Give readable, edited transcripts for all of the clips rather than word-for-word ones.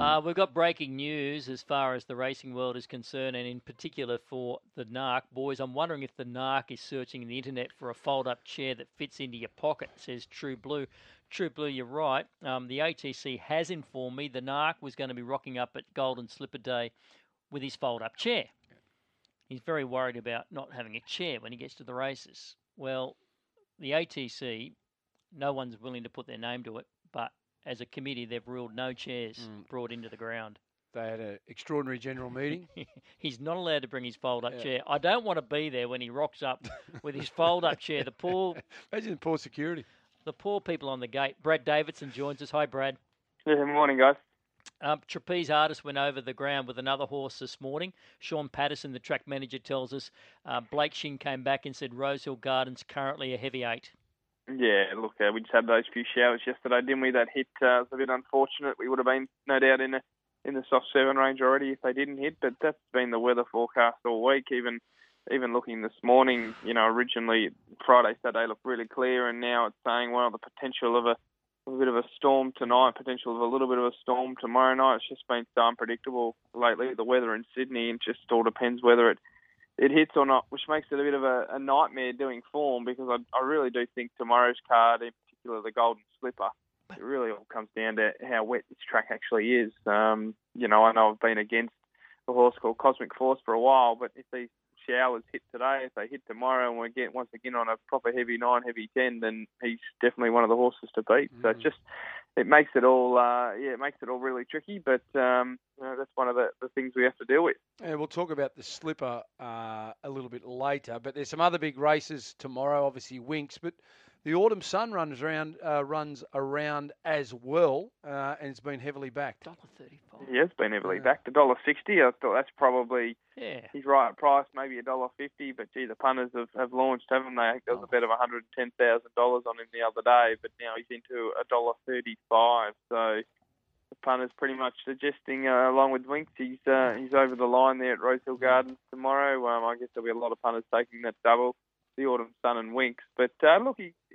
We've got breaking news as far as the racing world is concerned, and in particular for the NARC. Boys, I'm wondering if the NARC is searching the internet for a fold-up chair that fits into your pocket, says True Blue. True Blue, you're right. The ATC has informed me the NARC was going to be rocking up at Golden Slipper Day with his fold-up chair. He's very worried about not having a chair when he gets to the races. Well, the ATC, no one's willing to put their name to it, but as a committee, they've ruled no chairs brought into the ground. They had an extraordinary general meeting. He's not allowed to bring his fold-up chair. I don't want to be there when he rocks up with his fold-up chair. Imagine poor security. The poor people on the gate. Brad Davidson joins us. Hi, Brad. Good morning, guys. Trapeze Artist went over the ground with another horse this morning. Sean Patterson, the track manager, tells us Blake Shinn came back and said Rosehill Gardens currently a heavy 8. Yeah, look, we just had those few showers yesterday, didn't we? That hit was a bit unfortunate. We would have been, no doubt, in the soft 7 range already if they didn't hit, but that's been the weather forecast all week. Even looking this morning, originally Friday, Saturday looked really clear, and now it's saying, well, the potential of a bit of a storm tonight, potential of a little bit of a storm tomorrow night. It's just been so unpredictable lately, the weather in Sydney, and just all depends whether it hits or not, which makes it a bit of a nightmare doing form, because I really do think tomorrow's card, in particular the Golden Slipper, it really all comes down to how wet this track actually is. I know I've been against a horse called Cosmic Force for a while, but if these showers hit today, if they hit tomorrow, and we get once again on a proper heavy 9, heavy 10, then he's definitely one of the horses to beat. So it makes it all really tricky, but that's one of the things we have to deal with. Yeah, we'll talk about the Slipper a little bit later, but there's some other big races tomorrow, obviously Winks, but the Autumn Sun runs around as well, and it's been heavily backed. $1.35. Yeah, it's been heavily backed. $1.60. I thought that's probably his right price, maybe $1.50. But gee, the punters have launched, haven't they? I think there was a bet of $110,000 on him the other day, but now he's into $1.35. So the punters pretty much suggesting, along with Winks, he's over the line there at Rosehill Gardens tomorrow. I guess there'll be a lot of punters taking that double, the Autumn Sun and Winks. But look,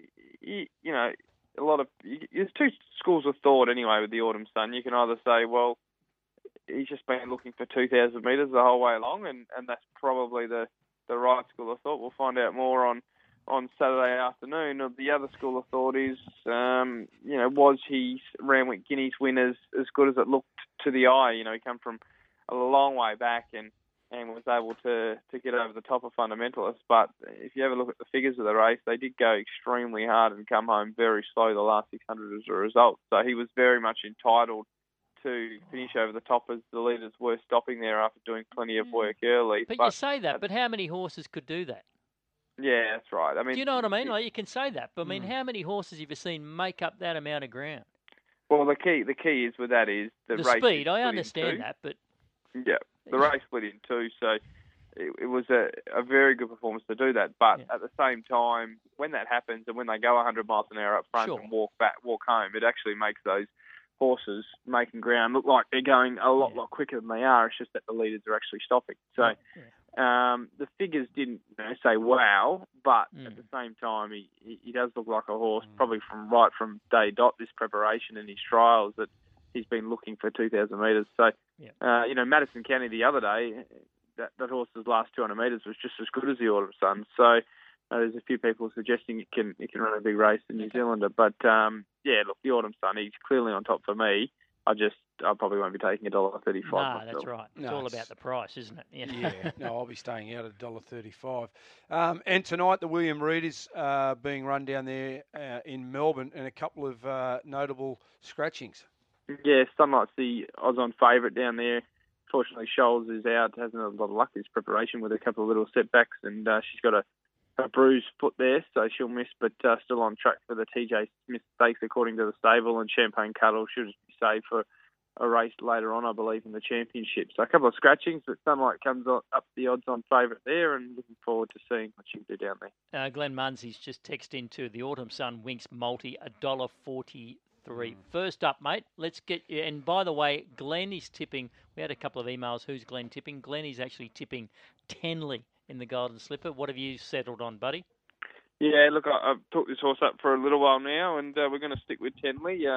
there's two schools of thought anyway with the Autumn Sun. You can either say, well, he's just been looking for 2,000 metres the whole way along, and that's probably the right school of thought. We'll find out more on Saturday afternoon. The other school of thought is, was his Randwick Guineas win as good as it looked to the eye? He come from a long way back and was able to get over the top of fundamentalists. But if you have a look at the figures of the race, they did go extremely hard and come home very slow the last 600 as a result. So he was very much entitled to finish over the top, as the leaders were stopping there after doing plenty of work early. But you say that, but how many horses could do that? Yeah, that's right. I mean, do you know what I mean? Like, you can say that, but I mean, how many horses have you seen make up that amount of ground? Well, the key is with that is the race speed. I understand that, but yeah, the race split in two, so it was a very good performance to do that. But at the same time, when that happens and when they go 100 miles an hour up front and walk home, it actually makes those horses making ground look like they're going a lot quicker than they are. It's just that the leaders are actually stopping. So the figures didn't say wow, but at the same time, he does look like a horse, probably from day dot, this preparation and his trials, that he's been looking for 2,000 metres. So, Madison County the other day, that horse's last 200 metres was just as good as the Autumn Sun. So there's a few people suggesting it can run a big race in New Zealander. But, look, the Autumn Sun, he's clearly on top for me. I probably won't be taking $1.35. No, that's right. It's all about the price, isn't it? Yeah. No, I'll be staying out at $1.35. And tonight, the William Reid is being run down there in Melbourne, and a couple of notable scratchings. Yeah, Sunlight's the odds-on favourite down there. Fortunately, Scholes is out, hasn't had a lot of luck in his preparation with a couple of little setbacks, and she's got a bruised foot there, so she'll miss, but still on track for the TJ Smith Stakes according to the stable, and Champagne Cuddle should be saved for a race later on, I believe, in the championship. So a couple of scratchings, but Sunlight comes up the odds-on favourite there, and looking forward to seeing what she can do down there. Glenn Munsey's just texted into the Autumn Sun Winks multi, $1.43. First up, mate, let's get you. And by the way, Glenn is tipping. We had a couple of emails. Who's Glenn tipping? Glenn is actually tipping Tenley in the Golden Slipper. What have you settled on, buddy? Yeah, look, I've took this horse up for a little while now, and we're going to stick with Tenley.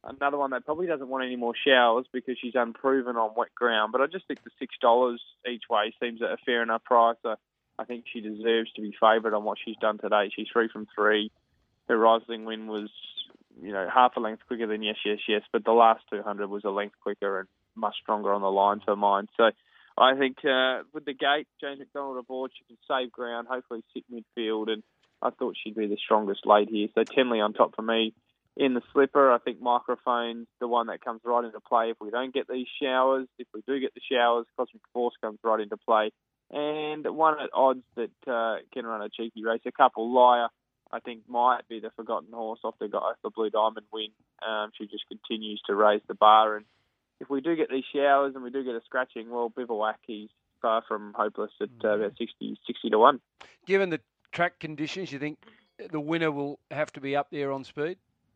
another one that probably doesn't want any more showers because she's unproven on wet ground. But I just think the $6 each way seems a fair enough price. I think she deserves to be favoured on what she's done today. She's 3 from 3. Her Rising win was, half a length quicker than Yes, Yes, Yes, but the last 200 was a length quicker and much stronger on the line for mine. So I think with the gate, James McDonald aboard, she can save ground, hopefully sit midfield, and I thought she'd be the strongest late here. So Tenley on top for me. In the slipper, I think Microphone's the one that comes right into play if we don't get these showers. If we do get the showers, Cosmic Force comes right into play. And one at odds that can run a cheeky race, a couple Liar, I think might be the forgotten horse off the Blue Diamond win. She just continues to raise the bar. And if we do get these showers and we do get a scratching, well, Bivouac, he's far from hopeless at about 60 to 1. Given the track conditions, you think the winner will have to be up there on speed?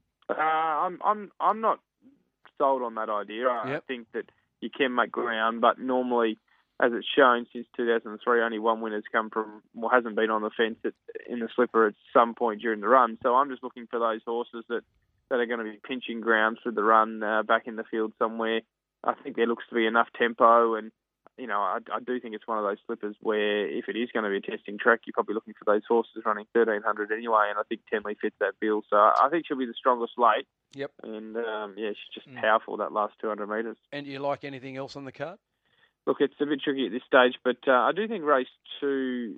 I'm not sold on that idea. I think that you can make ground, but normally, as it's shown since 2003, only one winner's come from, hasn't been on the fence in the slipper at some point during the run. So I'm just looking for those horses that are going to be pinching ground through the run back in the field somewhere. I think there looks to be enough tempo, and I do think it's one of those slippers where if it is going to be a testing track, you're probably looking for those horses running 1,300 anyway, and I think Tenley fits that bill. So I think she'll be the strongest late. Yep. And, she's just powerful that last 200 metres. And do you like anything else on the card? Look, it's a bit tricky at this stage, but I do think race 2.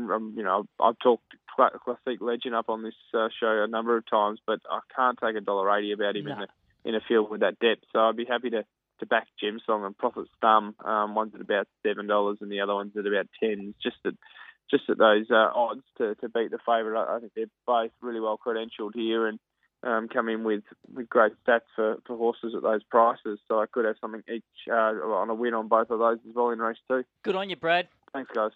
I've talked Classic Legend up on this show a number of times, but I can't take $1.80 about him in a field with that depth. So I'd be happy to back Gem Song and Prophet's Thumb. One's at about $7 and the other one's at about 10. Just at those odds to beat the favourite. I think they're both really well credentialed here and come in with great stats for horses at those prices. So I could have something each on a win on both of those as well in race 2. Good on you, Brad. Thanks, guys.